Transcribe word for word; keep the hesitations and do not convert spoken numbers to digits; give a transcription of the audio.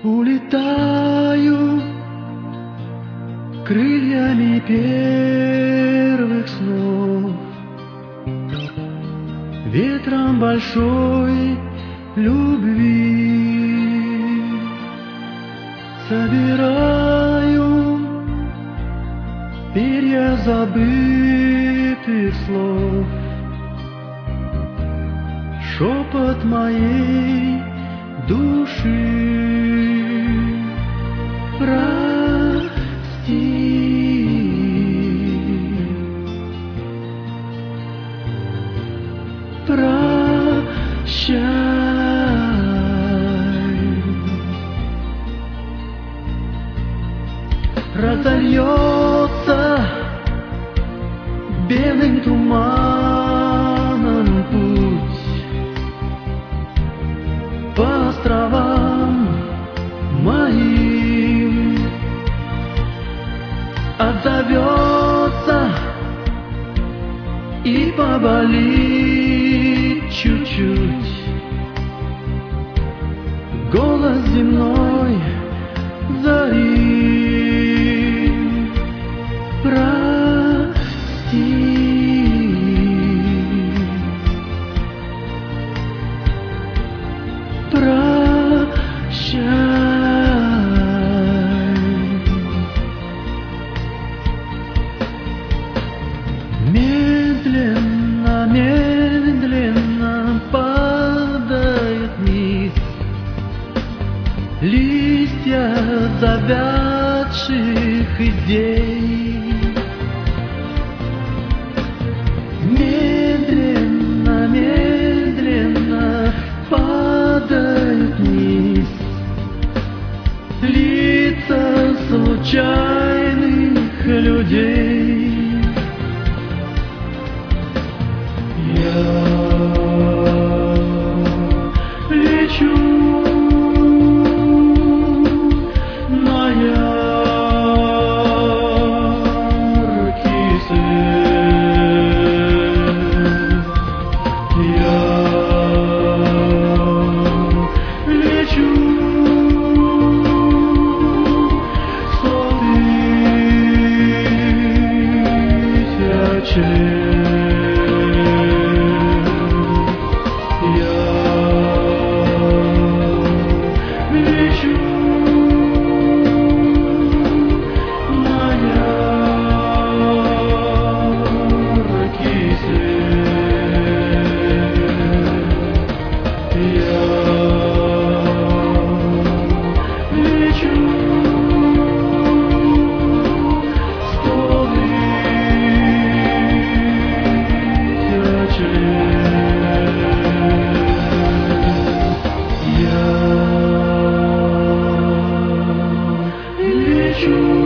Улетаю крыльями первых снов, ветром большой любви. Собираю перья забытых слов, шепот моей души. Прости, прощай, разольется белым туманом путь по островам моим, отзовется и поболит чуть-чуть голос земной зари. Прости, прощай. Медленно, медленно падает вниз листья завядших идей. Медленно, медленно падает вниз лица случайных людей. Я лечу на яркий свет. Я лечу сто тысяч лет. True.